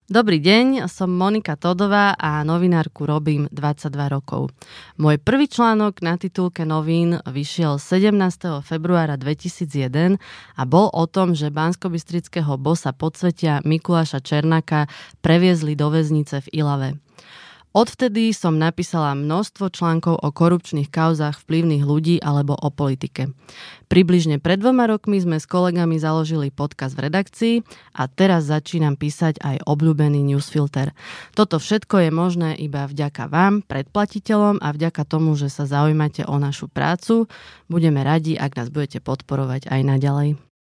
Dobrý deň, som Monika Todová a novinárku robím 22 rokov. Môj prvý článok na titulke novín vyšiel 17. februára 2001 a bol o tom, že banskobystrického bossa podsvetia Mikuláša Černáka previezli do väznice v Ilave. Odvtedy som napísala množstvo článkov o korupčných kauzách vplyvných ľudí alebo o politike. Približne pred 2 rokmi sme s kolegami založili podcast v redakcii a teraz začínam písať aj obľúbený newsfilter. Toto všetko je možné iba vďaka vám, predplatiteľom, a vďaka tomu, že sa zaujímate o našu prácu. Budeme radi, ak nás budete podporovať aj naďalej.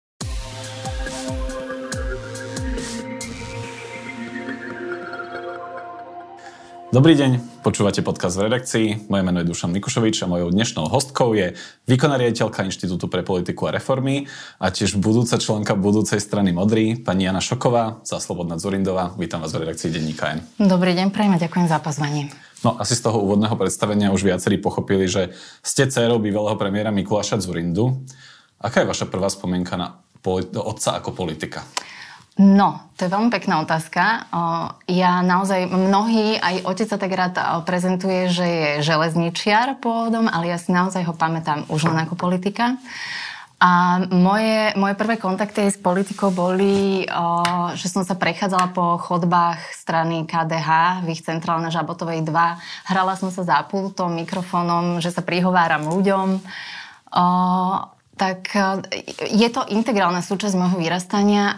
Dobrý deň, počúvate podcast v redakcii. Moje meno je Dušan Mikušovič a mojou dnešnou hostkou je výkonná riaditeľka Inštitútu pre politiku a reformy a tiež budúca členka budúcej strany Modrý, pani Jana Šoková za Slobodná Dzurindová. Vítam vás v redakcii denníka N. Dobrý deň, prajem a ďakujem za pozvanie. No, asi z toho úvodného predstavenia už viacerí pochopili, že ste dcérou bývalého premiéra Mikuláša Dzurindu. Aká je vaša prvá spomienka na otca ako politika? No, to je veľmi pekná otázka. Ja naozaj, mnohí, aj otec sa tak rád prezentuje, že je železničiar pôvodom, ale ja si naozaj ho pamätám už len ako politika. A moje prvé kontakty s politikou boli, že som sa prechádzala po chodbách strany KDH v ich centrálne Žabotovej 2. Hrala som sa za pultom, mikrofónom, že sa prihováram ľuďom. Tak je to integrálna súčasť môjho vyrastania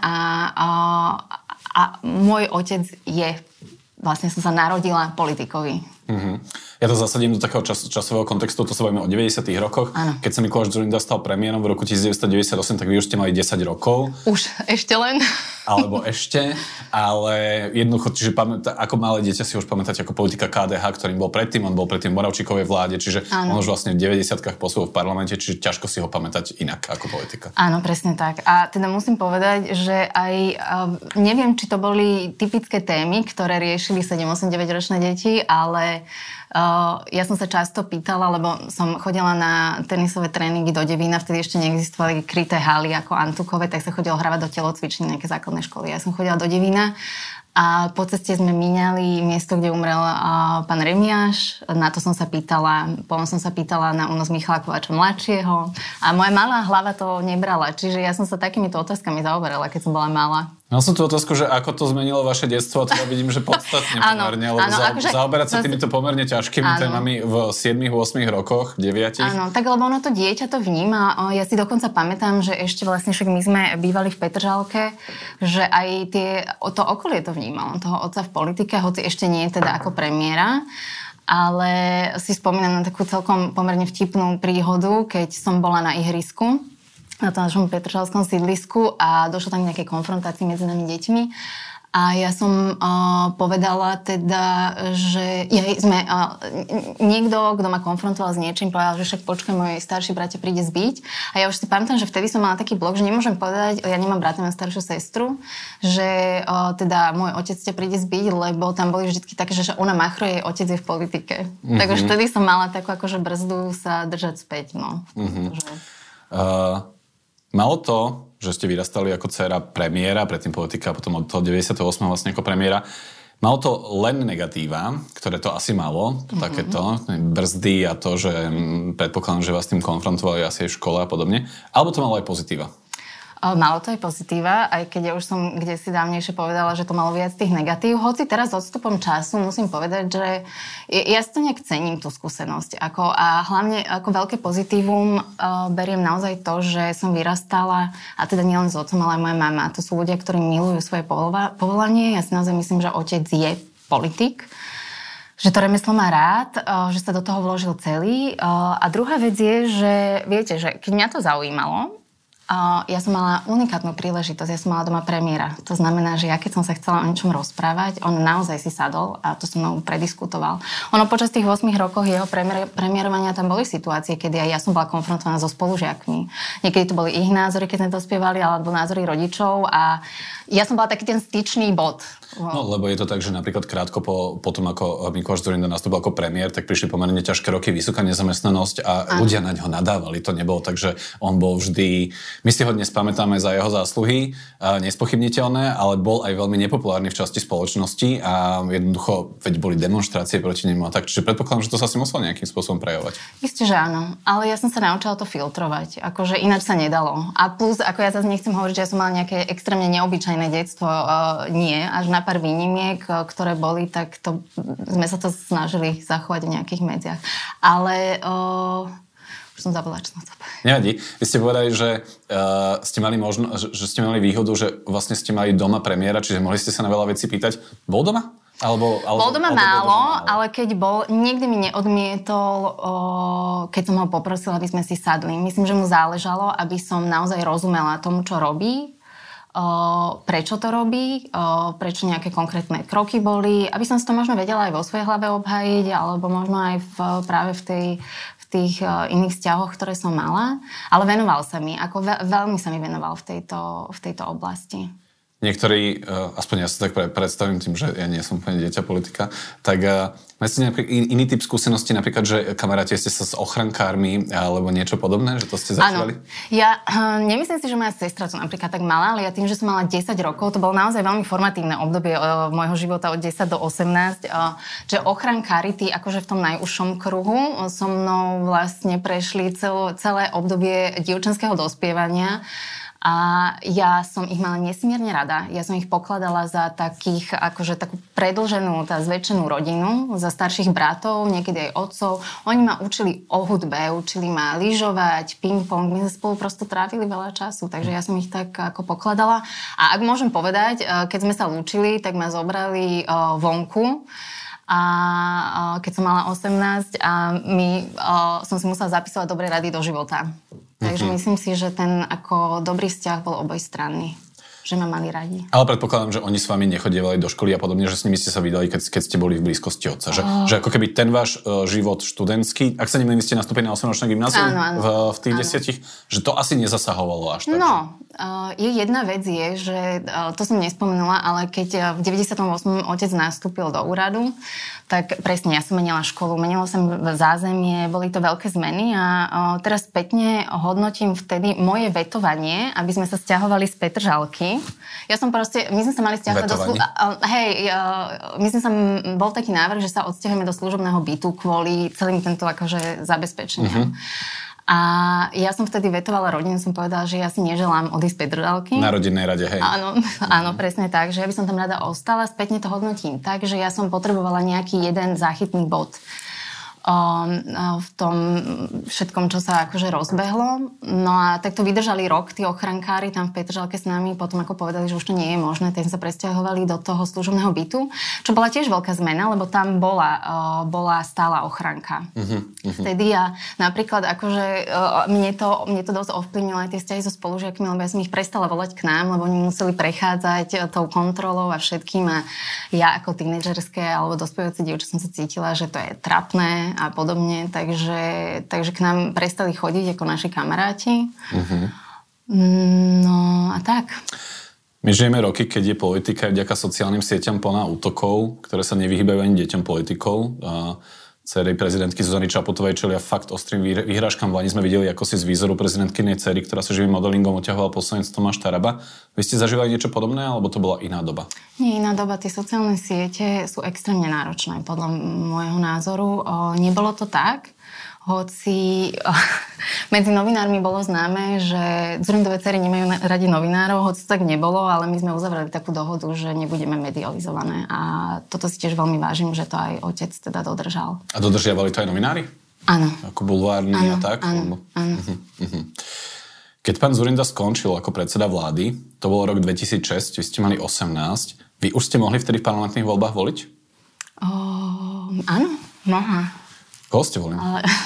a môj otec je, vlastne som sa narodila politikovi. Mm-hmm. Ja to zasadím do takého časového kontextu, to sa bavíme o 90. rokoch. Áno. Keď sa Mikuláš Dzurinda stal premiérom v roku 1998, tak vy už ste mali 10 rokov. Už ešte len. Alebo ešte, ale jednoducho, čiže ako malé dieťa si už pamätáte ako politika KDH, ktorým bol predtým, on bol predtým v Moravčíkovej vláde, čiže on už vlastne v 90-kách pôsobil v parlamente, čiže ťažko si ho pamätať inak ako politika. Áno, presne tak. A teda musím povedať, že aj neviem, či to boli typické témy, ktoré riešili 7, 8, 9 ročné deti, ale ja som sa často pýtala, lebo som chodila na tenisové tréningy do Devína, vtedy ešte neexistovali kryté haly ako Antukové, tak sa chodilo hravať do telocvične nejaké základné školy. Ja som chodila do Devína a po ceste sme míňali miesto, kde umrel pán Remiáš. Na to som sa pýtala, potom som sa pýtala na únos Michala Kováča mladšieho a moja malá hlava to nebrala. Čiže ja som sa takýmito otázkami zaoberala, keď som bola malá. Mal som tú otázku, že ako to zmenilo vaše detstvo, a teda vidím, že podstatne pomerne, lebo zaoberať sa týmito pomerne ťažkými témami v 7-8 rokoch, 9. Áno, tak lebo ono to dieťa to vníma. Ja si dokonca pamätám, že ešte vlastne však my sme bývali v Petržalke, že aj to okolie to vnímalo, toho otca v politike, hoci ešte nie je teda ako premiéra. Ale si spomínam na takú celkom pomerne vtipnú príhodu, keď som bola na ihrisku na tom našom petržalskom sídlisku a došlo tam k nejakej konfrontácii medzi nami deťmi. A ja som povedala teda, že niekto, kto ma konfrontoval s niečím, povedal, že však počkaj, môj starší bratia príde zbiť. A ja už si pamätám, že vtedy som mala taký blok, že nemôžem povedať, ja nemám brata, mám staršiu sestru, že teda môj otec ťa príde zbiť, lebo tam boli vždycky také, že ona machruje, jej otec je v politike. Mm-hmm. Takže vtedy som mala takú akože brzdu sa držať späť. No. Mm-hmm. Malo to, že ste vyrastali ako dcéra premiéra, predtým politika a potom od toho 98. vlastne ako premiéra, malo to len negatíva, ktoré to asi malo, takéto brzdy a to, že predpokladám, že vás tým konfrontovali asi aj v škole a podobne, alebo to malo aj pozitíva? Malo to aj pozitíva, aj keď ja už som kdesi dávnejšie povedala, že to malo viac tých negatív. Hoci teraz odstupom času musím povedať, že ja si to nejak cením, tú skúsenosť. A hlavne ako veľké pozitívum beriem naozaj to, že som vyrastala, a teda nielen s otcom, ale aj moja mama. To sú ľudia, ktorí milujú svoje povolanie. Ja si naozaj myslím, že otec je politik, že to remeslo má rád, že sa do toho vložil celý. A druhá vec je, že viete, že keď mňa to zaujímalo, ja som mala unikátnu príležitosť, ja som mala doma premiéra. To znamená, že ja keď som sa chcela o niečom rozprávať, on naozaj si sadol a to so mnou prediskutoval. Ono počas tých 8 rokov jeho premiérovania tam boli situácie, kedy aj ja som bola konfrontovaná so spolužiakmi. Niekedy to boli ich názory, keď sme to spievali, alebo názory rodičov a ja som bola taký ten styčný bod No, lebo je to tak, že napríklad krátko po tom, ako Mikuláš Dzurinda nastúpil ako premiér, tak prišli pomerne ťažké roky, vysoká nezamestnanosť a ľudia na ňo nadávali. To nebolo tak, že on bol vždy... My si ho dnes pamätáme za jeho zásluhy, nespochybniteľné, ale bol aj veľmi nepopulárny v časti spoločnosti a jednoducho, veď boli demonštrácie proti nemu a tak. Čiže predpokladám, že to sa si musel nejakým spôsobom prejavovať. Isté, že áno, ale ja som sa naučila to filtrovať, akože ináč sa nedalo. A plus, ako ja zase nechcem hovoriť, že ja som mala nejaké extrémne neobyčajné detstvo, nie, až na pár výnimiek, ktoré boli, tak to, sme sa to snažili zachovať v nejakých medziach. Ale už som zabudla, čo som sa povedala. Nevadí. Vy ste povedali, že ste mali výhodu, že vlastne ste mali doma premiéra, čiže mohli ste sa na veľa vecí pýtať. Bol doma? Bol doma málo, ale keď bol, nikdy mi neodmietol, keď som ho poprosila, aby sme si sadli. Myslím, že mu záležalo, aby som naozaj rozumela tomu, čo robí, prečo to robí, prečo nejaké konkrétne kroky boli, aby som si to možno vedela aj vo svojej hlave obhájiť, alebo možno aj práve v tých iných vzťahoch, ktoré som mala. Ale venoval sa mi, veľmi sa mi venoval v tejto oblasti. Niektorí, aspoň ja sa tak predstavím tým, že ja nie som úplne dieťa politika, tak máte nejaký iný typ skúsenosti, napríklad, že kamaráti ste sa s ochrankármi alebo niečo podobné, že to ste zažívali? Áno. Ja nemyslím si, že moja sestra to napríklad tak mala, ale ja tým, že som mala 10 rokov, to bolo naozaj veľmi formatívne obdobie môjho života od 10 do 18, že ochrankári, tí akože v tom najúžšom kruhu so mnou vlastne prešli celé obdobie dievčenského dospievania. A ja som ich mala nesmierne rada. Ja som ich pokladala za takých, akože takú predĺženú, zväčšenú rodinu, za starších bratov, niekedy aj otcov. Oni ma učili o hudbe, učili ma lyžovať, ping-pong. My sme spolu prosto trávili veľa času, takže ja som ich tak ako pokladala. A ak môžem povedať, keď sme sa lúčili, tak ma zobrali vonku. A keď som mala 18 a som si musela zapisovať dobré rady do života. Takže myslím si, že ten ako dobrý vzťah bol obojstranný. Že ma mali radi. Ale predpokladám, že oni s vami nechodievali do školy a podobne, že s nimi ste sa vydali, keď ste boli v blízkosti otca. Že ako keby ten váš život študentský, ak sa nemýlim, vy ste nastúpili na 8-ročné gymnázium v tých 10, že to asi nezasahovalo až tak. No, jedna vec je, že to som nespomenula, ale keď v 98. otec nastúpil do úradu, tak presne, ja som menila školu, menila som zázemie, boli to veľké zmeny a teraz spätne hodnotím vtedy moje vetovanie, aby sme sa sťahovali z Petržalky. Ja som proste, my sme sa mali sťahovať bol taký návrh, že sa odsťahujeme do služobného bytu kvôli celým tento akože zabezpečeniam. A ja som vtedy vetovala rodinu, som povedala, že ja si neželám odísť z Petržalky. Na rodinnej rade, hej. Áno, presne tak, že ja by som tam rada ostala, spätne to hodnotím tak, že ja som potrebovala nejaký jeden záchytný bod v tom všetkom, čo sa akože rozbehlo. No a tak to vydržali rok, tí ochrankári tam v Petržalke s nami, potom ako povedali, že už to nie je možné, tak sa presťahovali do toho služobného bytu, čo bola tiež veľká zmena, lebo tam bola stála ochranka. Vtedy ja napríklad akože mne to dosť ovplyvnilo aj tie vzťahy so spolužiakmi, lebo ja som ich prestala volať k nám, lebo oni museli prechádzať tou kontrolou a všetkým a ja ako tínedžerské alebo dospievajúce dievča som sa cítila, že to je trapné a podobne, takže k nám prestali chodiť ako naši kamaráti. No a tak. My žijeme roky, keď je politika vďaka sociálnym sieťam plná útokov, ktoré sa nevyhýbajú ani deťom politikov. Dcery prezidentky Zuzany Čaputovej čelia fakt ostrým vyhrážkam. V Lani sme videli, ako si z výzoru prezidentkynej dcery, ktorá sa živým modelingom oťahovala poslanec Tomáš Taraba. Vy ste zažívali niečo podobné, alebo to bola iná doba? Nie, iná doba. Tie sociálne siete sú extrémne náročné, podľa môjho názoru. Nebolo to tak, hoci medzi novinármi bolo známe, že Dzurindové dcery nemajú radi novinárov, hoci to tak nebolo, ale my sme uzavreli takú dohodu, že nebudeme medializované. A toto si tiež veľmi vážim, že to aj otec teda dodržal. A dodržiavali to aj novinári? Áno. Ako bulvárni a tak? Áno. Keď pán Dzurinda skončil ako predseda vlády, to bolo rok 2006, vy ste mali 18, vy už ste mohli vtedy v parlamentných voľbách voliť? Áno, mohla. Koho ste volili?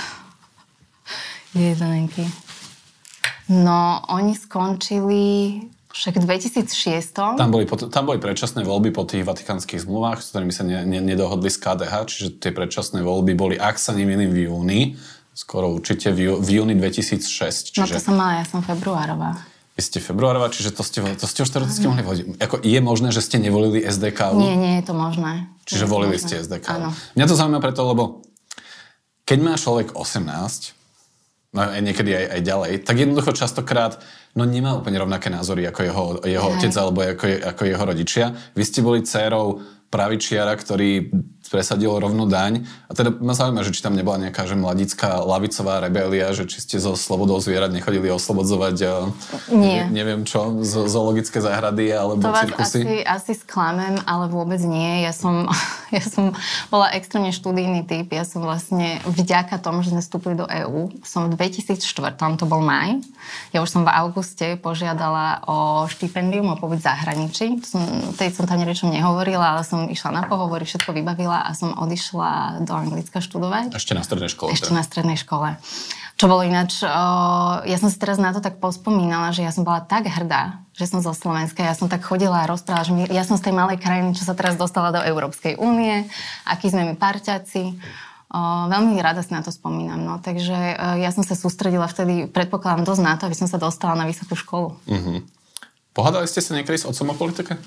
Jedenky. No, oni skončili však v 2006. Tam boli predčasné voľby po tých vatikánskych zmluvách, s ktorými sa nedohodli z KDH, čiže tie predčasné voľby boli, ak sa nemýlim, v júni, skoro určite v júni 2006. Čiže... No to som mala, ja som februárová. Vy ste februárová, čiže to ste už teoreticky mohli voliť. Ako je možné, že ste nevolili SDK? Nie je to možné. Čiže volili ste SDK. Áno. Mňa to zaujíma preto, lebo keď má človek 18, no niekedy aj ďalej, tak jednoducho častokrát nemá úplne rovnaké názory ako jeho otec alebo ako jeho rodičia. Vy ste boli dcérou pravičiara, ktorý presadil rovnú daň. A teda ma zaujíma, že či tam nebola nejaká že mladická lavicová rebelia, že či ste zo slobodou zvierat nechodili oslobodzovať neviem čo, zoologické záhrady alebo to cirkusy. To vás asi sklamem, ale vôbec nie. Ja som bola extrémne študijný typ. Ja som vlastne vďaka tomu, že sme vstúpili do EÚ, som v 2004, to bol máj. Ja už som v auguste požiadala o štipendium, o pobyt v zahraničí. Tej som tam niečo nehovorila, ale som išla na pohovory, všetko vybavila a som odišla do Anglicka študovať. Ešte na strednej škole. Ešte na strednej škole. Čo bolo ináč, ja som si teraz na to tak pospomínala, že ja som bola tak hrdá, že som zo Slovenska. Ja som tak chodila a rozprávala, že ja som z tej malej krajiny, čo sa teraz dostala do Európskej únie, akí sme my parťaci. Veľmi rada si na to spomínam. No. Takže ja som sa sústredila vtedy, predpokladám, dosť na to, aby som sa dostala na vysokú školu. Uh-huh. Pohádali ste sa niekedy s otcom o politike?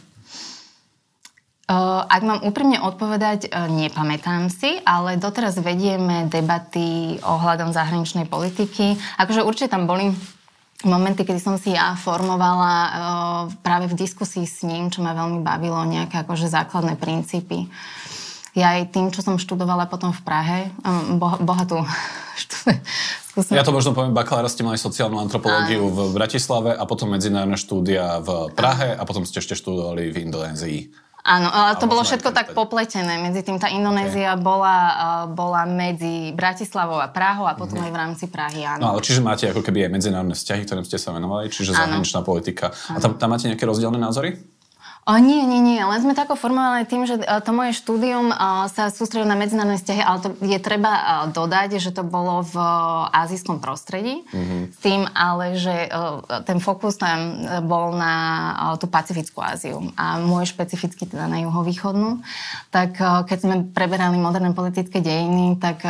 Ak mám úprimne odpovedať, nepamätám si, ale doteraz vedieme debaty ohľadom zahraničnej politiky. Akože určite tam boli momenty, kedy som si ja formovala práve v diskusii s ním, čo ma veľmi bavilo, nejaké akože základné princípy. Ja aj tým, čo som študovala potom v Prahe, bohatú skúsenosť. Ja to možno poviem, bakalára ste mali sociálnu antropológiu v Bratislave a potom medzinárodné štúdia v Prahe a potom ste ešte študovali v Indonézii. Áno, ale to bolo všetko tak popletené. Medzi tým tá Indonézia bola medzi Bratislavou a Prahou a potom aj v rámci Prahy, áno. No, ale čiže máte ako keby aj medzinárodné vzťahy, ktorým ste sa venovali, čiže zahraničná politika. A tam máte nejaké rozdielne názory? Nie. Len sme tako formované tým, že to moje štúdium sa sústredilo na medzinárodné vzťahy, ale to je treba dodať, že to bolo v ázijskom prostredí. S tým ale, že ten fokus tam bol na tú Pacifickú Áziu a môj špecificky teda na juhovýchodnú. Tak keď sme preberali moderné politické dejiny, tak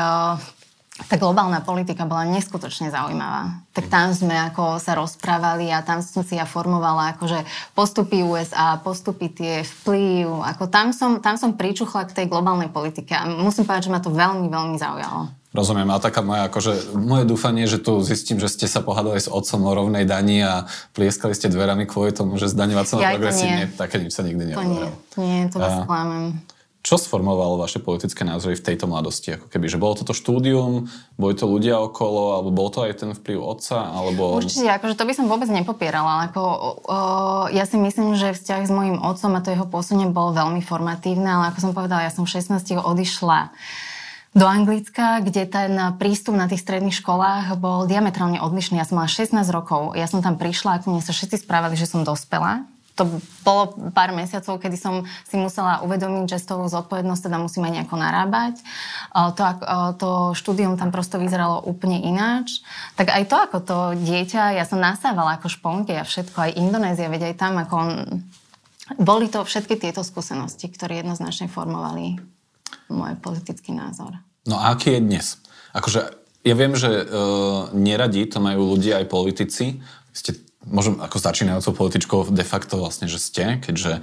tá globálna politika bola neskutočne zaujímavá. Tak tam sme ako sa rozprávali a tam som si ja formovala akože postupy USA, postupy tie vplyv. Ako tam som pričuchla k tej globálnej politike a musím povedať, že ma to veľmi, veľmi zaujalo. Rozumiem, a taká moje dúfanie, že tu zistím, že ste sa pohádali s otcom o rovnej dani a plieskali ste dverami kvôli tomu, že zdaňovať sa na progresívne, také nič sa nikdy neodohralo. Nie, to vás sklamem. Čo sformovalo vaše politické názory v tejto mladosti? Ako keby, že bolo toto štúdium, boli to ľudia okolo, alebo bol to aj ten vplyv otca, alebo... Určite, akože to by som vôbec nepopierala. Ja si myslím, že vzťah s mojím otcom a to jeho pôsobenie bolo veľmi formatívne, ale ako som povedala, ja som v 16 odišla do Anglicka, kde ten prístup na tých stredných školách bol diametrálne odlišný. Ja som mala 16 rokov, ja som tam prišla, ako mne sa všetci správali, že som dospelá. To bolo pár mesiacov, kedy som si musela uvedomiť, že s tou zodpovednosť teda musím aj nejako narábať. To štúdium tam prosto vyzeralo úplne ináč. Tak aj to, ako to dieťa, ja som nasávala ako šponky a všetko, aj Indonézia, veď aj tam, ako boli to všetky tieto skúsenosti, ktoré jednoznačne formovali môj politický názor. No a aký je dnes? Akože ja viem, že neradi to majú ľudia aj politici. Ste možno ako začínajúcou političkou de facto vlastne, že ste, keďže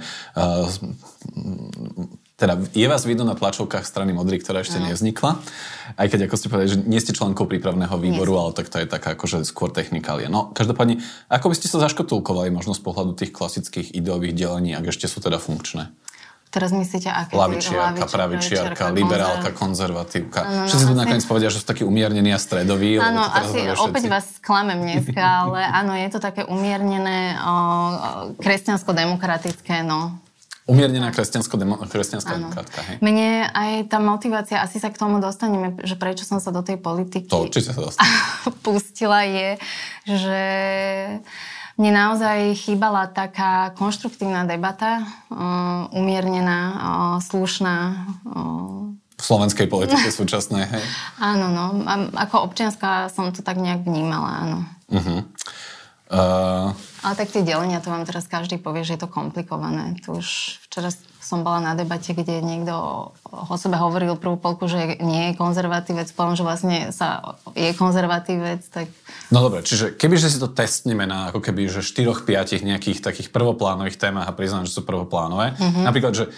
teda je vás vidno na tlačovkách strany Modrý, ktorá ešte nevznikla, aj keď ako ste povedali, že nie ste členkou prípravného výboru, ale tak to je taká akože skôr technikália. No, každopádne, ako by ste sa zaškatulkovali možno z pohľadu tých klasických ideových delení, ak ešte sú teda funkčné? Teraz myslíte, aké? Lavičiarka, pravičiarka, liberálka, konzervatívka. Všetci tu nakoniec povedia, že sú takí umiernení a stredoví. Áno, asi opäť vás sklamem dneska, ale áno, je to také umiernené, kresťansko-demokratické, no. Umiernená kresťanská demokratka, hej? Mne aj tá motivácia, asi sa k tomu dostaneme, že prečo som sa do tej politiky to určite sa dostane. Pustila je, že mne naozaj chýbala taká konštruktívna debata, umiernená, slušná. V slovenskej politike súčasnej, hej? Áno, no. Ako občianska som to tak nejak vnímala, áno. Ale tak tie delenia, to vám teraz každý povie, že je to komplikované. To už včera som bola na debate, kde niekto o sebe hovoril prvú polku, že nie je konzervatívec, poviem, že vlastne je konzervatívec, tak... No dobre, čiže kebyže si to testneme na ako keby, že 4-5 nejakých takých prvoplánových témach a priznám, že sú prvoplánové, napríklad, že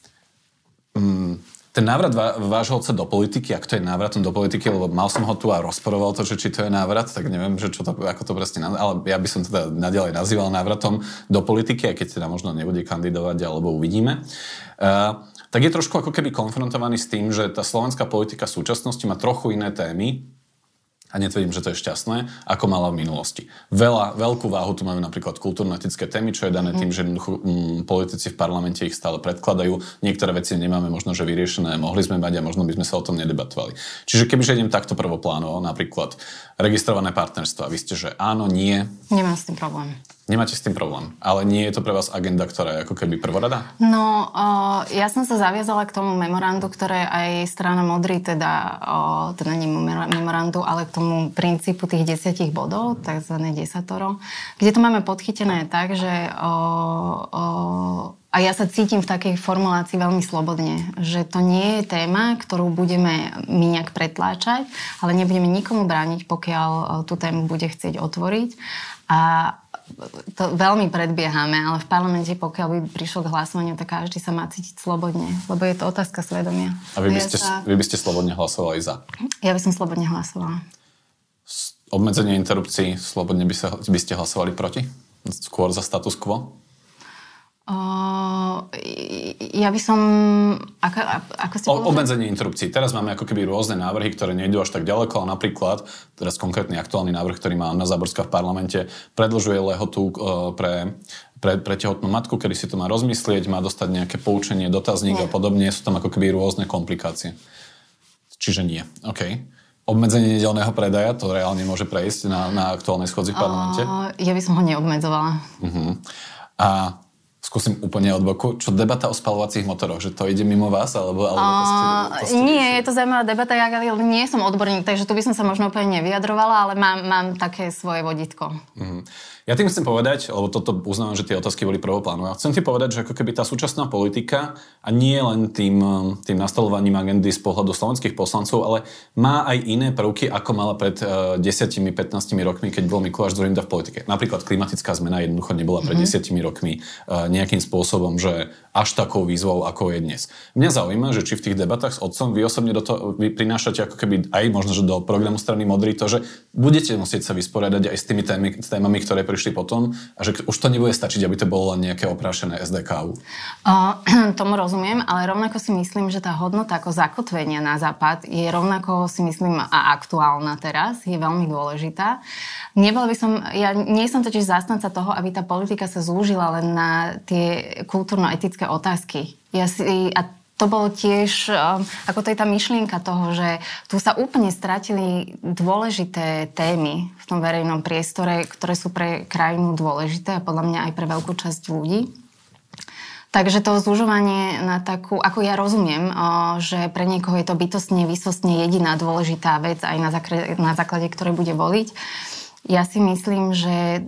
ten návrat vášho otca do politiky, ak to je návratom do politiky, lebo mal som ho tu a rozporoval to, že či to je návrat, tak neviem, že čo to, ako to presne, ale ja by som teda naďalej nazýval návratom do politiky, aj keď teda možno nebude kandidovať, alebo uvidíme. Tak je trošku ako keby konfrontovaný s tým, že tá slovenská politika v súčasnosti má trochu iné témy, a netvrdím, že to je šťastné, ako mala v minulosti. Veľkú váhu tu majú napríklad kultúrno-etické témy, čo je dané tým, že politici v parlamente ich stále predkladajú. Niektoré veci nemáme možno, že vyriešené, mohli sme mať a možno by sme sa o tom nedebatovali. Čiže kebyže idem takto prvoplánovo, napríklad registrované partnerstva, vy ste, že áno, nie. Nemám s tým problém. Nemáte s tým problém, ale nie je to pre vás agenda, ktorá je ako keby prvorada? No, ja som sa zaviazala k tomu memorandu, ktoré aj strana Modrý, teda nie memorandu, ale k tomu princípu tých 10 bodov, takzvané 10, kde to máme podchytené tak, že a ja sa cítim v takej formulácii veľmi slobodne, že to nie je téma, ktorú budeme my nejak pretláčať, ale nebudeme nikomu brániť, pokiaľ tú tému bude chcieť otvoriť. A to veľmi predbiehame, ale v parlamente, pokiaľ by prišlo k hlasovaniu, tak každý sa má cítiť slobodne, lebo je to otázka svedomia. A vy by ste slobodne hlasovali za? Ja by som slobodne hlasovala. Obmedzenie interrupcií, slobodne by ste hlasovali proti? Skôr za status quo? Ja by som... Ako ste povedali? Obmedzenie interrupcií. Teraz máme ako keby rôzne návrhy, ktoré nejdú až tak ďaleko, ale napríklad, teraz konkrétny aktuálny návrh, ktorý má Anna Záborská v parlamente, predĺžuje lehotu pre tehotnú matku, kedy si to má rozmyslieť, má dostať nejaké poučenie, dotazník a podobne. Sú tam ako keby rôzne komplikácie. Čiže nie. OK. Obmedzenie nedeľného predaja, to reálne môže prejsť na aktuálnej schôdzi v parlamente? Ja by som ho neobmedzovala. A skúsim úplne od boku. Čo debata o spaľovacích motoroch? Že to ide mimo vás? Nie, je to zaujímavá debata. Ja nie som odborník, takže tu by som sa možno úplne nevyjadrovala, ale mám také svoje vodítko. Ja tým chcem povedať, lebo toto uznávam, že tie otázky boli prvoplánu. Ja chcem ti povedať, že ako keby tá súčasná politika, a nie len tým nastavovaním agendy z pohľadu slovenských poslancov, ale má aj iné prvky, ako mala pred 10-15 rokmi, keď bol Mikuláš Dzurinda v politike. Napríklad klimatická zmena jednoducho nebola pred 10 rokmi nejakým spôsobom, že až takou výzvou, ako je dnes. Mňa zaujíma, že či v tých debatách s otcom vy osobne do toho prinášate ako keby aj možno, že do programu strany Modrý to, že budete musieť sa vysporiadať aj s tými témami, ktoré prišli potom a že už to nebude stačiť, aby to bolo len nejaké oprášené SDK. Tomu rozumiem, ale rovnako si myslím, že tá hodnota ako zakotvenia na západ je rovnako si myslím a aktuálna teraz, je veľmi dôležitá. Ja nie som totiž zástanca toho, aby tá politika sa zúžila len na tie kultúrno-etické otázky. A to bolo tiež, ako to je tá myšlienka toho, že tu sa úplne stratili dôležité témy v tom verejnom priestore, ktoré sú pre krajinu dôležité a podľa mňa aj pre veľkú časť ľudí. Takže to zúžovanie na takú, ako ja rozumiem, že pre niekoho je to bytostne, výsostne jediná dôležitá vec aj na základe ktorej bude voliť. Ja si myslím, že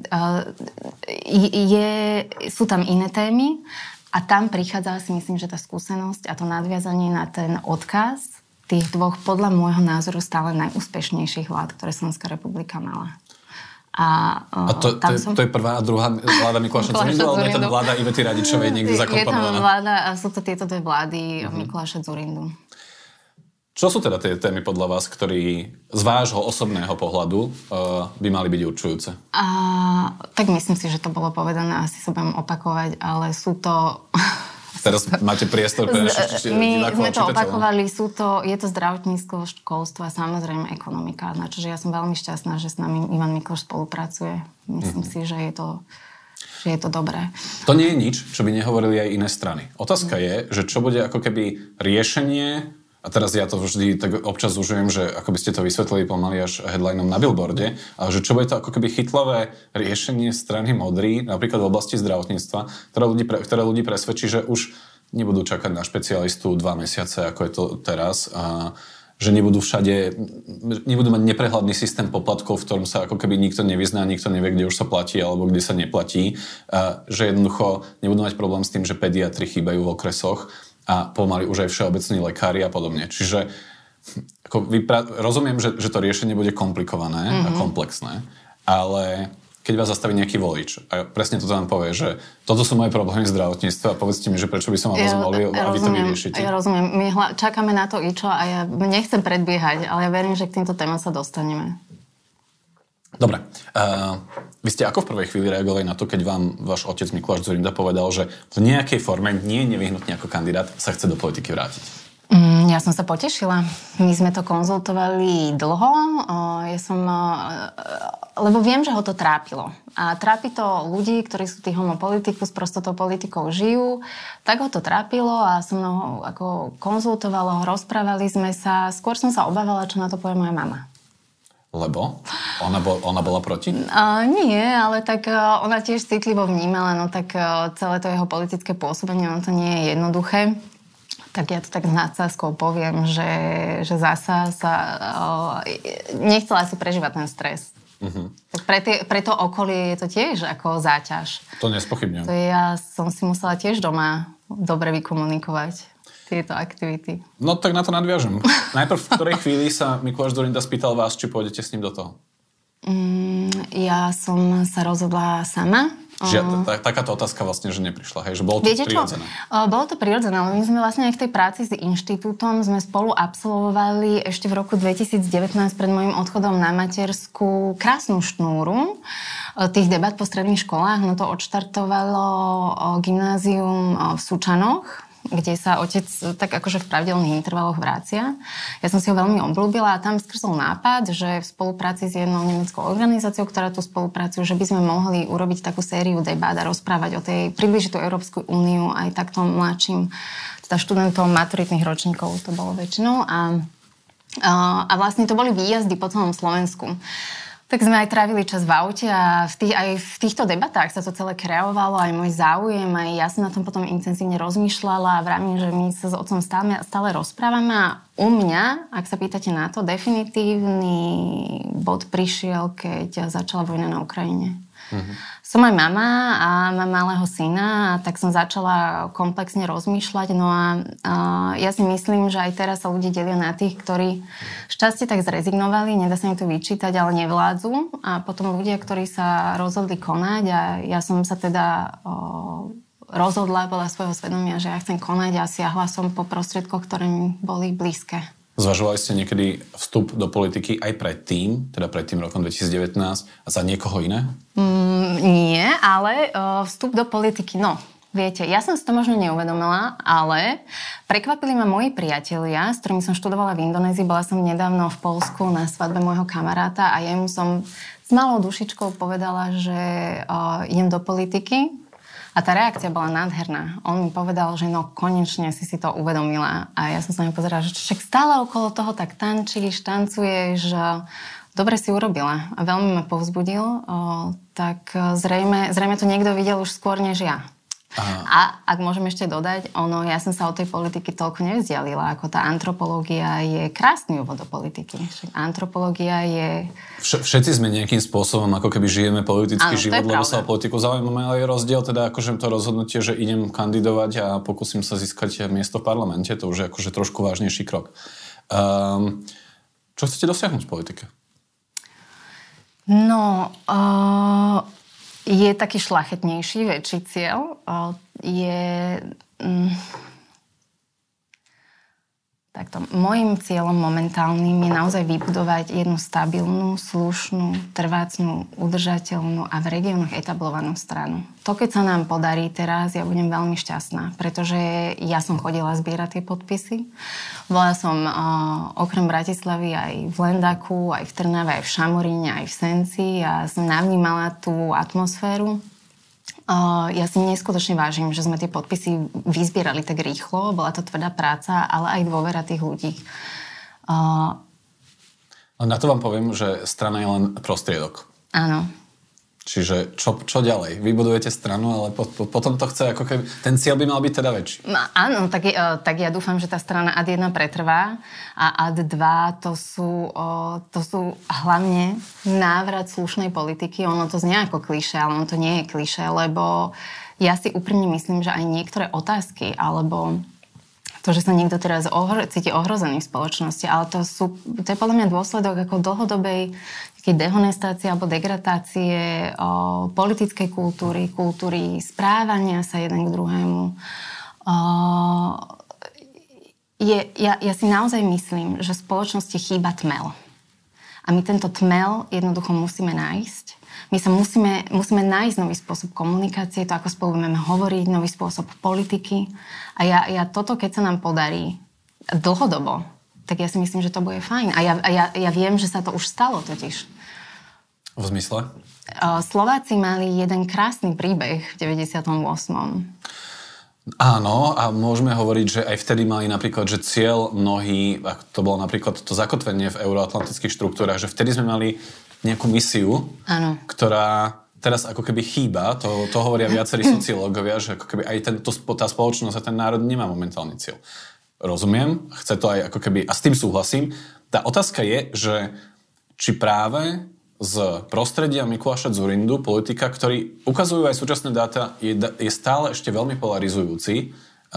sú tam iné témy a tam prichádza si myslím, že tá skúsenosť a to nadviazanie na ten odkaz tých dvoch podľa môjho názoru stále najúspešnejších vlád, ktoré Slovenská republika mala. A to je prvá a druhá vláda Mikuláša Dzurindu, alebo je to vláda Ivety Radičovej niekde zakomponovaná? Je tam vláda a sú to tieto dve vlády Mikuláša Dzurindu. Čo sú teda tie témy podľa vás, ktorí z vášho osobného pohľadu by mali byť určujúce? Tak myslím si, že to bolo povedané, asi sa budem opakovať, ale sú to... Teraz máte priestor pre my sme to opakovali, je to zdravotníctvo, školstvo a samozrejme ekonomika. Čiže ja som veľmi šťastná, že s nami Ivan Mikloš spolupracuje. Myslím si, že je to dobré. To nie je nič, čo by nehovorili aj iné strany. Otázka je, že čo bude ako keby riešenie. A teraz ja to vždy tak občas zužujem, že ako by ste to vysvetlili pomaly až headlinom na billboarde, ale že čo bude to ako keby chytlavé riešenie strany Modrý, napríklad v oblasti zdravotníctva, ktoré ľudí presvedčí, že už nebudú čakať na špecialistu 2 mesiace, ako je to teraz, a že nebudú mať neprehľadný systém poplatkov, v ktorom sa ako keby nikto nevyzná, nikto nevie, kde už sa platí alebo kde sa neplatí, že jednoducho nebudú mať problém s tým, že pediatri chýbajú v okresoch a pomaly už aj všeobecní lekári a podobne. Čiže rozumiem, že to riešenie bude komplikované a komplexné, ale keď vás zastaví nejaký volič a presne toto vám povie, že toto sú moje problémy v zdravotníctve a povedzte mi, že prečo by som vás zvolil a vy to vyriešite. Ja rozumiem. My čakáme na to IČO a ja nechcem predbiehať, ale ja verím, že k týmto témam sa dostaneme. Dobre. Vy ste ako v prvej chvíli reagovali na to, keď vám váš otec Mikuláš Dzurinda povedal, že v nejakej forme, nie nevyhnutne ako kandidát, sa chce do politiky vrátiť? Ja som sa potešila. My sme to konzultovali dlho. Lebo viem, že ho to trápilo. A trápi to ľudí, ktorí sú tí homopolitikus, prosto tou politikou žijú. Tak ho to trápilo a som ho ako konzultovala, rozprávali sme sa. Skôr som sa obávala, čo na to povie moja mama. Lebo? Ona bola proti? Nie, ale tak ona tiež citlivo vnímala, no tak celé to jeho politické pôsobenie, ono to nie je jednoduché. Tak ja to tak s nadsázkou poviem, že zasa sa nechcela si prežívať ten stres. Tak pre to okolie je to tiež ako záťaž. To nespochybňujem. Ja som si musela tiež doma dobre vykomunikovať tieto aktivity. No tak na to nadviažem. Najprv v ktorej chvíli sa Mikuláš Dzurinda spýtal vás, či pôjdete s ním do toho? Ja som sa rozhodla sama. Takáto otázka vlastne, že neprišla. Hej, že bolo to prirodzené. Bolo to prirodzené, ale my sme vlastne aj v tej práci s inštitútom sme spolu absolvovali ešte v roku 2019 pred môjim odchodom na matersku krásnu šnúru tých debat po stredných školách. No to odštartovalo gymnázium v Sučanoch, kde sa otec tak akože v pravidelných intervaloch vracia. Ja som si ho veľmi obľúbila a tam skrsol nápad, že v spolupráci s jednou nemeckou organizáciou, ktorá tu spolupracuje, že by sme mohli urobiť takú sériu debát a rozprávať o tej približiť tú Európsku úniu aj takto mladším, teda študentom maturitných ročníkov to bolo väčšinou a vlastne to boli výjazdy po celom Slovensku. Tak sme aj trávili čas v aute a aj v týchto debatách sa to celé kreovalo, aj môj záujem, aj ja som na tom potom intenzívne rozmýšľala a vravím, že my sa s otcom stále rozprávame a u mňa, ak sa pýtate na to, definitívny bod prišiel, keď začala vojna na Ukrajine. Som aj mama a mám malého syna, tak som začala komplexne rozmýšľať. No a ja si myslím, že aj teraz sa ľudí delia na tých, ktorí šťastie tak zrezignovali, nedá sa im to vyčítať, ale nevládzu. A potom ľudia, ktorí sa rozhodli konať a ja som sa teda rozhodla podľa svojho svedomia, že ja chcem konať a siahla som po prostriedkoch, ktoré mi boli blízke. Zvažovali ste niekedy vstup do politiky aj predtým, teda pred tým rokom 2019 a za niekoho iné? Nie, ale vstup do politiky, no, viete, ja som si to možno neuvedomila, ale prekvapili ma moji priatelia, s ktorými som študovala v Indonézii, bola som nedávno v Poľsku na svadbe môjho kamaráta a jemu som s malou dušičkou povedala, že idem do politiky. A tá reakcia bola nádherná. On mi povedal, že no konečne si to uvedomila. A ja som sa na ňu pozerala, že však stále okolo toho tak tančíš, tancuješ, dobre si urobila. A veľmi ma povzbudil. Tak zrejme to niekto videl už skôr než ja. Aha. A ak môžem ešte dodať, ja som sa od tej politiky toľko nevzdialila, ako tá antropológia je krásny úvod do politiky. Antropológia je... Všetci sme nejakým spôsobom, ako keby žijeme politický život, lebo sa o politiku zaujímame, ale je rozdiel teda akože to rozhodnutie, že idem kandidovať a pokúsim sa získať miesto v parlamente, to už je akože trošku vážnejší krok. Čo chcete dosiahnuť v politike? No... Je taký šľachetnejší, väčší cieľ. Takto. Mojím cieľom momentálnym je naozaj vybudovať jednu stabilnú, slušnú, trvácnú, udržateľnú a v regiónoch etablovanú stranu. To, keď sa nám podarí teraz, ja budem veľmi šťastná, pretože ja som chodila zbierať tie podpisy. Bola som okrem Bratislavy aj v Lendaku, aj v Trnave, aj v Šamoríne, aj v Senci a som navnímala tú atmosféru. Ja si neskutočne vážim, že sme tie podpisy vyzbierali tak rýchlo. Bola to tvrdá práca, ale aj dôvera tých ľudí. Na to vám poviem, že strana je len prostriedok. Áno. Čiže čo ďalej? Vybudujete stranu, ale potom to chce ako keby... Ten cieľ by mal byť teda väčší. No, áno, tak ja dúfam, že tá strana AD 1 pretrvá a AD 2 to sú hlavne návrat slušnej politiky. Ono to znie ako klišé, ale ono to nie je klišé, lebo ja si úprimne myslím, že aj niektoré otázky alebo to, že sa niekto teraz cíti ohrozený v spoločnosti, ale to je podľa mňa dôsledok ako dlhodobej dehonestácie alebo degradácie politickej kultúry, správania sa jeden k druhému. Ja si naozaj myslím, že v spoločnosti chýba tmel. A my tento tmel jednoducho musíme nájsť. My sa musíme nájsť nový spôsob komunikácie, to ako spolu budeme hovoriť, nový spôsob politiky. A ja toto, keď sa nám podarí dlhodobo, tak ja si myslím, že to bude fajn. A ja viem, že sa to už stalo totiž. V zmysle? Slováci mali jeden krásny príbeh v 98. Áno, a môžeme hovoriť, že aj vtedy mali napríklad, že cieľ mnohí, to bolo napríklad to zakotvenie v euroatlantických štruktúrach, že vtedy sme mali nejakú misiu, áno, ktorá teraz ako keby chýba, to hovoria viacerí sociológovia, že ako keby aj tá spoločnosť a ten národ nemá momentálny cieľ. Rozumiem, chce to aj ako keby, a s tým súhlasím. Tá otázka je, že či práve z prostredia Mikuláša Dzurindu, politika, ktorý ukazujú aj súčasné dáta, je stále ešte veľmi polarizujúci,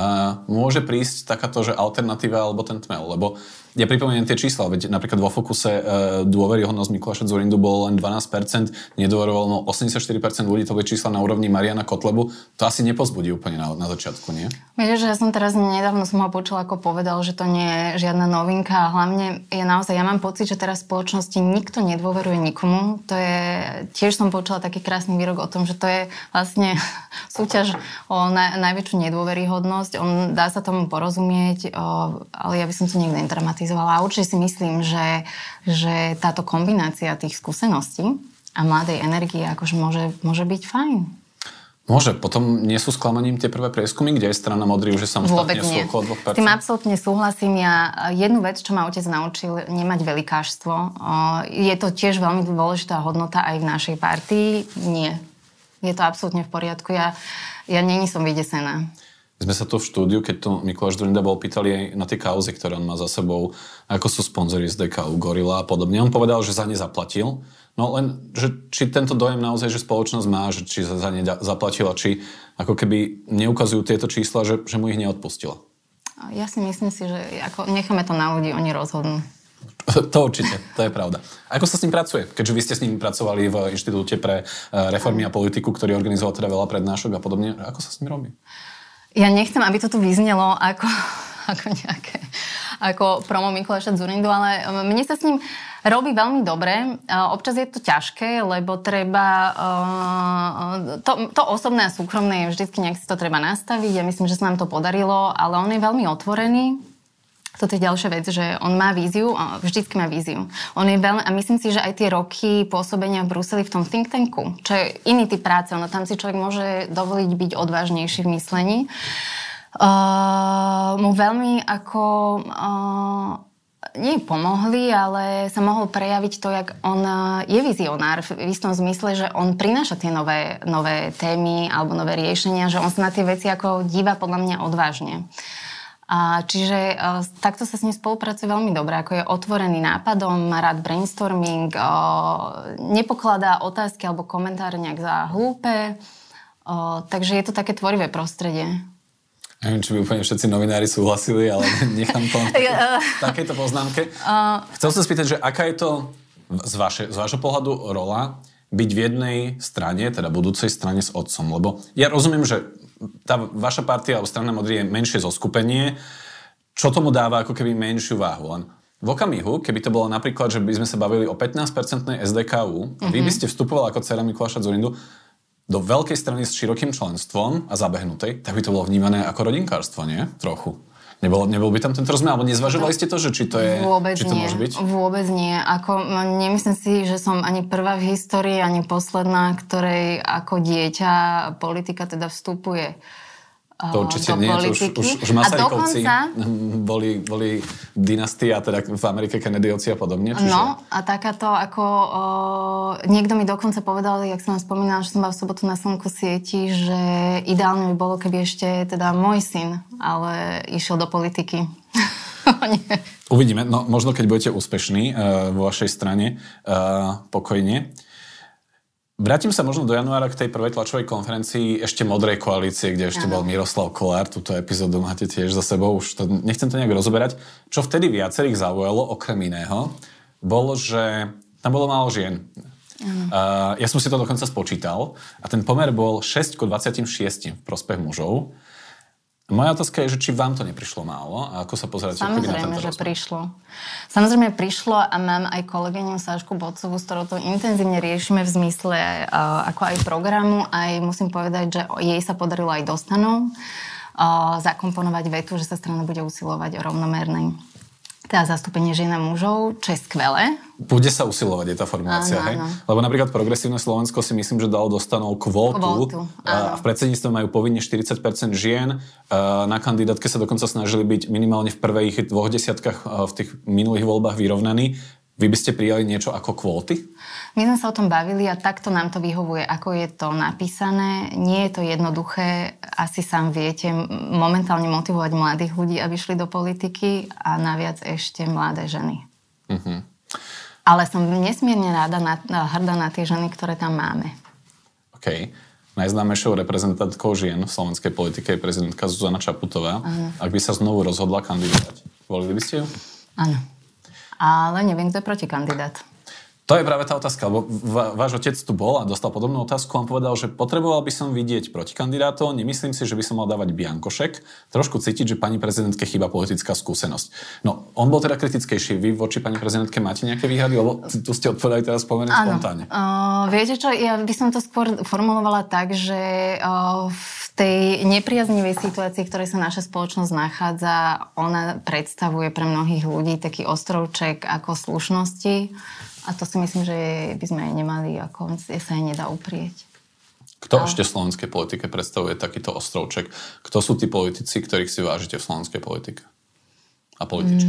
môže prísť takáto, že alternatíva alebo ten tmel. Lebo ja pripomeniem tie čísla, veď napríklad vo Fokuse dôveryhodnosť Mikuláša Dzurindu bolo len 12%, nedôverovalo 84% ľudí, to boli čísla na úrovni Mariana Kotlebu. To asi nepozbudí úplne na začiatku, nie? Vieš, že ja som teraz nedávno som ho počula, ako povedal, že to nie je žiadna novinka a hlavne ja mám pocit, že teraz v spoločnosti nikto nedôveruje nikomu. To je, tiež som počula taký krásny výrok o tom, že to je vlastne súťaž o najväčšiu nedôveryhodnosť. Dá sa tomu porozumieť, ale ja by som to nikdy nedramatizovala. A určite si myslím, že táto kombinácia tých skúseností a mladej energie akože môže byť fajn. Môže. Potom nie sú sklamaním tie prvé prieskumy, kde je strana Modrý už je samostatne sú okolo 2%? S tým absolútne súhlasím. Ja jednu vec, čo ma otec naučil, nemať velikáštvo. Je to tiež veľmi dôležitá hodnota aj v našej partii. Nie. Je to absolútne v poriadku. Ja není som vydesená. My sme sa tu v štúdiu, keď tu Mikuláš Dzurinda bol, pýtali aj na tie kauzy, ktoré on má za sebou, ako sú sponzori z DKU, Gorila a podobne. On povedal, že za ne zaplatil. No len, že či tento dojem naozaj, že spoločnosť má, že či za ne zaplatila, či ako keby neukazujú tieto čísla, že mu ich neodpustila. Ja si myslím si, že necháme to na ľudí, oni rozhodnú. To určite, to je pravda. Ako sa s ním pracuje? Keďže vy ste s ním pracovali v Inštitúte pre reformy a politiku, ktorý organizoval teda veľa prednášok a podobne, ako sa s ním robí? Ja nechcem, aby to tu vyznelo ako promo Mikuláša Dzurindu, ale mne sa s ním robí veľmi dobre. Občas je to ťažké, lebo treba... To osobné a súkromné je vždycky nejak si to treba nastaviť. Ja myslím, že sa nám to podarilo, ale on je veľmi otvorený. Toto je ďalšia vec, že on má víziu, vždycky má víziu. On je veľmi, a myslím si, že aj tie roky pôsobenia v Bruseli v tom think tanku, čo je iný typ práce, tam si človek môže dovoliť byť odvážnejší v myslení. Mu veľmi nie pomohli, ale sa mohol prejaviť to, jak on je vizionár v istom zmysle, že on prináša tie nové témy alebo nové riešenia, že on sa na tie veci ako díva podľa mňa odvážne. Čiže takto sa s ním spolupracuje veľmi dobre, ako je otvorený nápadom, má rád brainstorming, nepokladá otázky alebo komentáre nejak za hlúpe, takže je to také tvorivé prostredie. Neviem, či by úplne všetci novinári súhlasili, ale nechám to v takejto poznámke. Chcel som spýtať, že aká je to z vášho pohľadu rola byť v jednej strane, teda budúcej strane s otcom, lebo ja rozumiem, že tá vaša partia alebo strana Modrý je menšie zoskupenie, čo tomu dáva ako keby menšiu váhu. Len v okamihu, keby to bolo napríklad, že by sme sa bavili o 15% SDKU, vy by ste vstupovali ako dcera Mikuláša Dzurindu do veľkej strany s širokým členstvom a zabehnutej, tak by to bolo vnímané ako rodinkárstvo, nie? Trochu. Nebol by tam tento rozmer, alebo nezvažovali ste to, že či to je, či to môže byť? Vôbec nie. Nemyslím si, že som ani prvá v histórii, ani posledná, ktorej ako dieťa politika teda vstupuje. To určite do nie, politiky. už Masarýkovci dokonca boli dynastia, teda v Amerike Kennedyovci a podobne. Čiže... No a takáto ako niekto mi dokonca povedal, jak som vám spomínala, že som bola v sobotu na Slnku sieti, že ideálne by bolo, keby ešte teda môj syn, ale išiel do politiky. Uvidíme, no možno keď budete úspešní vo vašej strane, pokojne. Vrátim sa možno do januára k tej prvej tlačovej konferencii ešte Modrej koalície, kde ešte bol Miroslav Kollár. Túto epizódu máte tiež za sebou. Nechcem to nejak rozoberať. Čo vtedy viacerých zaujalo, okrem iného, bolo, že tam bolo málo žien. Ja som si to dokonca spočítal a ten pomer bol 6:26 v prospech mužov. Moja otázka je, že či vám to neprišlo málo a ako sa pozeráte na tento rozmer? Samozrejme prišlo a mám aj kolegyňu Sášku Bocovú, s ktorou to intenzívne riešime v zmysle ako aj programu. Aj musím povedať, že jej sa podarilo aj do stanov zakomponovať vetu, že sa strana bude usilovať o rovnomernej teda zastúpenie žien a mužov, čo je skvelé. Bude sa usilovať, je tá formulácia, hej? Lebo napríklad Progresívne Slovensko si myslím, že dalo do stanov kvótu a v predsedníctve majú povinne 40% žien. Na kandidátke sa dokonca snažili byť minimálne v prvých 2 desiatkách v tých minulých voľbách vyrovnaní. Vy by ste prijali niečo ako kvóty? My sme sa o tom bavili a takto nám to vyhovuje, ako je to napísané. Nie je to jednoduché, asi sám viete, momentálne motivovať mladých ľudí, aby šli do politiky a naviac ešte mladé ženy. Uh-huh. Ale som nesmierne hrdá na tie ženy, ktoré tam máme. OK. Najznámejšou reprezentantkou žien v slovenskej politike je prezidentka Zuzana Čaputová. Ano. Ak by sa znovu rozhodla kandidovať, volili by ste ju? Áno. Ale neviem, kto je protikandidát. To je práve tá otázka, lebo váš otec tu bol a dostal podobnú otázku. On povedal, že potreboval by som vidieť protikandidátov, nemyslím si, že by som mal dávať biankošek. Trošku cítiť, že pani prezidentke chýba politická skúsenosť. No, on bol teda kritickejší. Vy voči pani prezidentke máte nejaké výhrady? Lebo tu ste odpovedali teraz pomerne spontánne. Viete čo, ja by som to skôr formulovala tak, že v tej nepriaznivej situácii, v ktorej sa naša spoločnosť nachádza, ona predstavuje pre mnohých ľudí taký ostrovček ako slušnosti. A to si myslím, že by sme aj nemali, ako sa aj nedá uprieť. Kto ešte v slovenskej politike predstavuje takýto ostrovček? Kto sú tí politici, ktorých si vážite v slovenskej politike? A političky?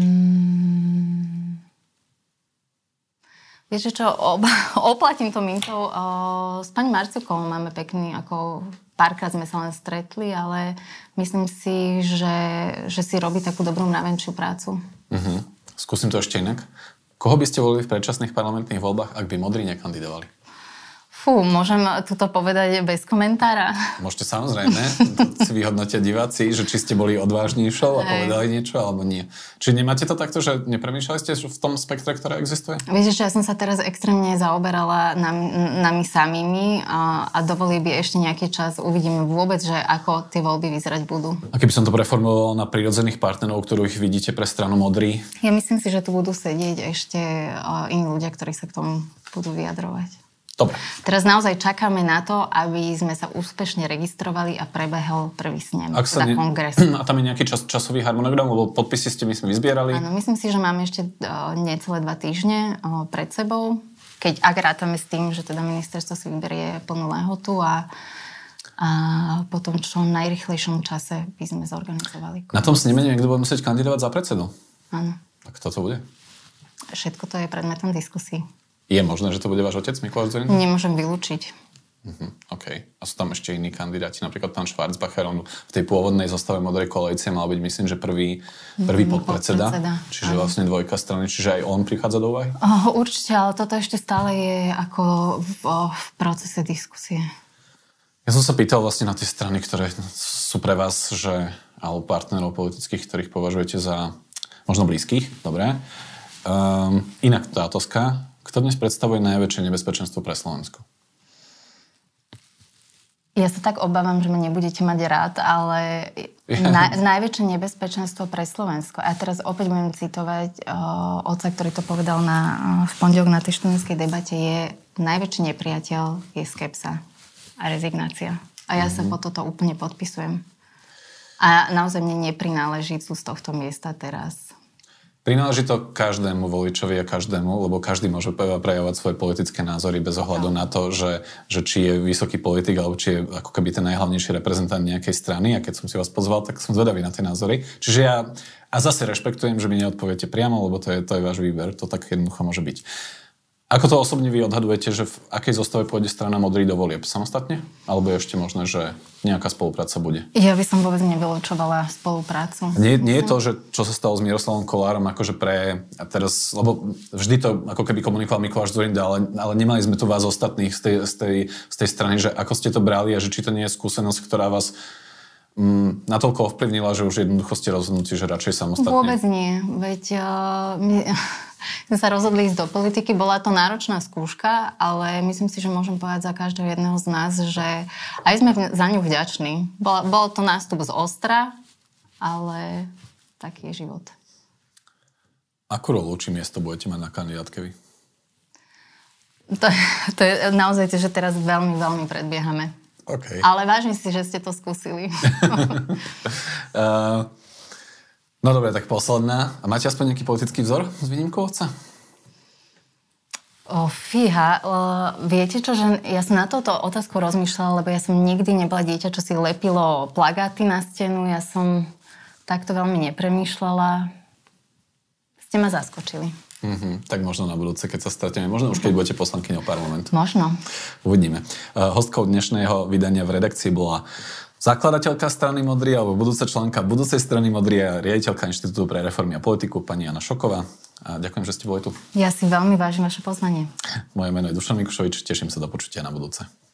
Viete čo, oplatím to mintou. S pani Marciukovou máme pekný, ako párkrát sme sa len stretli, ale myslím si, že si robí takú dobrú mravenčiu prácu. Uh-huh. Skúsim to ešte inak. Koho by ste volili v predčasných parlamentných voľbách, ak by modrí nekandidovali? Môžem tuto povedať bez komentára? Môžete samozrejme. Si vyhodnotia diváci, že či ste boli odvážnejšou a povedali niečo, alebo nie. Či nemáte to takto, že nepremýšľali ste v tom spektre, ktoré existuje? Viete, že ja som sa teraz extrémne zaoberala nami samými a dovolí by ešte nejaký čas. Uvidíme vôbec, že ako tie voľby vyzerať budú. A keby som to preformuloval na prirodzených partnerov, ktorých vidíte pre stranu modrý? Ja myslím si, že tu budú sedieť ešte iní ľudia, ktorí sa k tomu budú vyjadrovať. Dobre. Teraz naozaj čakáme na to, aby sme sa úspešne registrovali a prebehol prvý snem, teda kongres. A tam je nejaký časový harmonogram, lebo podpisy ste myslím vyzbierali? Áno, myslím si, že máme ešte necelé 2 týždne pred sebou, ak rátame s tým, že teda ministerstvo si vyberie plnú lehotu a potom čo v najrýchlejšom čase by sme zorganizovali kongres. Na tom sneme niekto bude musieť kandidovať za predsedu? Áno. A kto to bude? Všetko to je predmetom diskusí. Je možné, že to bude váš otec, Mikuláš Dzurinda? Nemôžem vylúčiť. OK. A sú tam ešte iní kandidáti, napríklad pán Schwarzbacher, on v tej pôvodnej zostave Modrej koalície mal byť, myslím, že prvý podpredseda, čiže áno. Vlastne dvojka strany, čiže aj on prichádza do úvahy? Určite, ale toto ešte stále je ako v procese diskusie. Ja som sa pýtal vlastne na tie strany, ktoré sú pre vás, alebo partnerov politických, ktorých považujete za možno blízkych, dobre. Inak tá otázka. Kto dnes predstavuje najväčšie nebezpečenstvo pre Slovensko? Ja sa tak obávam, že ma nebudete mať rád, ale najväčšie nebezpečenstvo pre Slovensko. A teraz opäť budem citovať otca, ktorý to povedal v pondelok na tej študentskej debate, je najväčší nepriateľ je skepsa a rezignácia. A ja sa po toto úplne podpisujem. A naozaj mne neprináleží z tohto miesta teraz Prináleží to každému voličovi a každému, lebo každý môže prejavovať svoje politické názory bez ohľadu na to, že či je vysoký politik, alebo či je ako keby ten najhlavnejší reprezentant nejakej strany. A keď som si vás pozval, tak som zvedavý na tie názory. Čiže ja zase rešpektujem, že mi neodpoviete priamo, lebo to je váš výber. To tak jednoducho môže byť. Ako to osobne vy odhadujete, že v akej zostave pôjde strana Modrý do volieb? Samostatne? Alebo je ešte možné, že nejaká spolupráca bude? Ja by som vôbec nevylučovala spoluprácu. Nie je to, že čo sa stalo s Miroslavom Kollárom, akože a teraz, lebo vždy to ako keby komunikoval Mikuláš Dzurinda, ale nemali sme tu vás ostatných z tej strany, že ako ste to brali a že či to nie je skúsenosť, ktorá vás natoľko ovplyvnila, že už jednoducho ste rozhodnutí, že radšej samostatne? Vôbec nie. Veď my sme sa rozhodli ísť do politiky. Bola to náročná skúška, ale myslím si, že môžem povedať za každého jedného z nás, že aj sme za ňu vďační. Bol to nástup z ostra, ale taký je život. Akú rolu či miesto budete mať na kandidátke vy? To je naozaj, že teraz veľmi, veľmi predbiehame. Okay. Ale vážim si, že ste to skúsili. No dobre, tak posledná. A máte aspoň nejaký politický vzor s výnimkou otca? Fíha, viete čo, že ja som na touto otázku rozmýšľala, lebo ja som nikdy nebola dieťa, čo si lepilo plagáty na stenu. Ja som takto veľmi nepremýšľala. Ste ma zaskočili. Tak možno na budúce, keď sa stretneme. Možno už keď budete poslankyňou parlamentu. Možno. Uvidíme. Hostkou dnešného vydania v redakcii bola zakladateľka strany Modrý alebo budúca členka budúcej strany Modrý a riaditeľka Inštitútu pre reformy a politiku pani Jana Šoková. A ďakujem, že ste boli tu. Ja si veľmi vážim vaše pozvanie. Moje meno je Dušan Mikušovič. Teším sa do počutia na budúce.